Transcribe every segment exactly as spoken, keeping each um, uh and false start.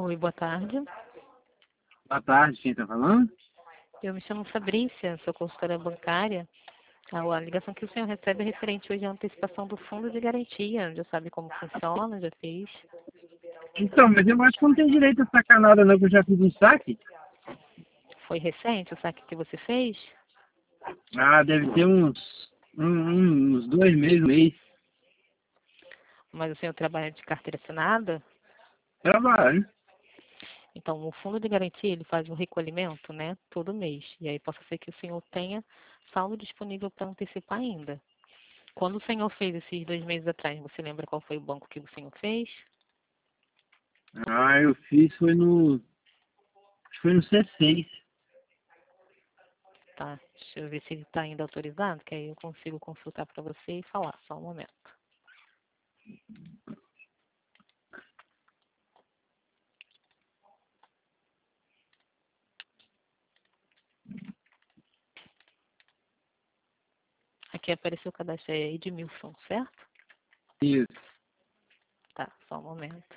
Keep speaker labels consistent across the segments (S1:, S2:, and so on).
S1: Oi, boa tarde.
S2: Boa tarde, quem tá falando?
S1: Eu me chamo Fabrícia, sou consultora bancária. A a ligação que o senhor recebe é referente hoje à antecipação do fundo de garantia. Já sabe como funciona, já fez?
S2: Então, mas eu acho que não tem direito a sacar nada não, que eu já fiz um saque.
S1: Foi recente o saque que você fez?
S2: Ah, deve ter uns, um- um- uns dois meses, um mês.
S1: Mas o senhor trabalha de carteira assinada?
S2: Trabalho.
S1: Então, o fundo de garantia, ele faz um recolhimento, né, todo mês. E aí possa ser que o senhor tenha saldo disponível para antecipar ainda. Quando o senhor fez esses dois meses atrás, você lembra qual foi o banco que o senhor fez?
S2: Ah, eu fiz, foi no, acho que foi no C seis.
S1: Tá, deixa eu ver se ele está ainda autorizado, que aí eu consigo consultar para você e falar, só um momento. Aqui apareceu o cadastro, é Edmilson, certo?
S2: Isso.
S1: Tá, só um momento.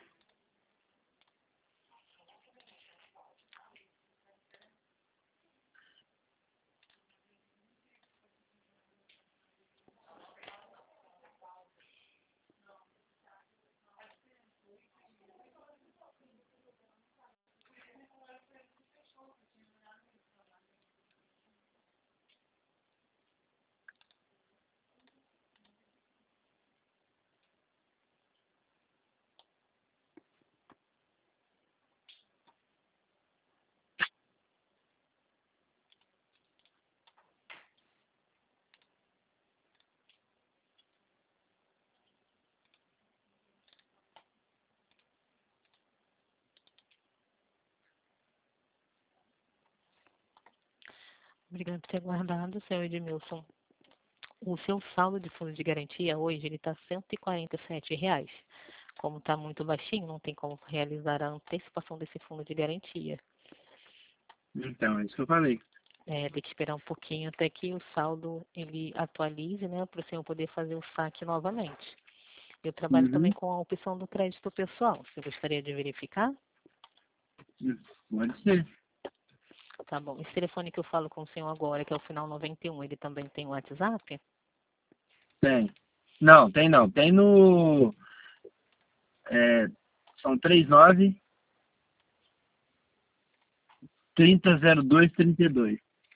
S1: Obrigada por ter guardado, senhor Edmilson. O seu saldo de fundo de garantia hoje ele está cento e quarenta e sete reais. Como está muito baixinho, não tem como realizar a antecipação desse fundo de garantia.
S2: Então, é isso que eu falei.
S1: É, tem que esperar um pouquinho até que o saldo ele atualize, né, para o senhor poder fazer o saque novamente. Eu trabalho também
S2: Uhum.
S1: com a opção do crédito pessoal. Você gostaria de verificar?
S2: Hum, Pode ser.
S1: Tá bom. Esse telefone que eu falo com o senhor agora, que é o final noventa e um, ele também tem o WhatsApp?
S2: Tem. Não, tem não. Tem no... É, são trinta e nove, trinta, zero dois, trinta e dois.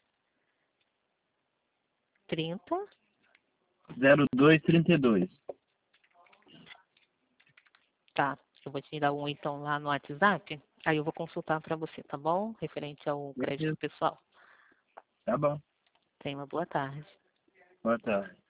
S1: trinta.
S2: zero dois, trinta e dois.
S1: Tá. Eu vou te dar um então lá no WhatsApp. Aí eu vou consultar para você, tá bom? Referente ao crédito
S2: Beleza.
S1: pessoal.
S2: Tá bom.
S1: Tenha uma boa tarde.
S2: Boa tarde.